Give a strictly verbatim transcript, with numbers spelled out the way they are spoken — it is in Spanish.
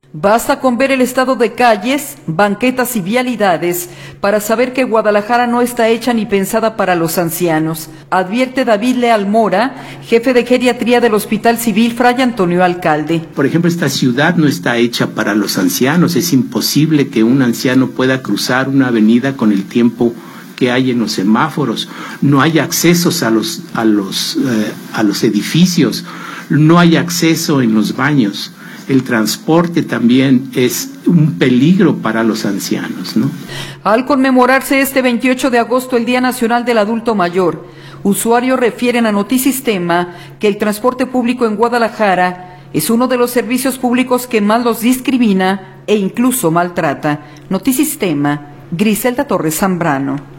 Basta con ver el estado de calles, banquetas y vialidades para saber que Guadalajara no está hecha ni pensada para los ancianos, advierte David Leal Mora, jefe de geriatría del Hospital Civil Fray Antonio Alcalde. Por ejemplo, esta ciudad no está hecha para los ancianos. Es imposible que un anciano pueda cruzar una avenida con el tiempo que hay en los semáforos. No hay accesos a los, a los, eh, a los edificios, no hay acceso en los baños. El transporte también es un peligro para los ancianos, ¿no? Al conmemorarse este veintiocho de agosto el Día Nacional del Adulto Mayor, usuarios refieren a Notisistema que el transporte público en Guadalajara es uno de los servicios públicos que más los discrimina e incluso maltrata. Notisistema, Griselda Torres Zambrano.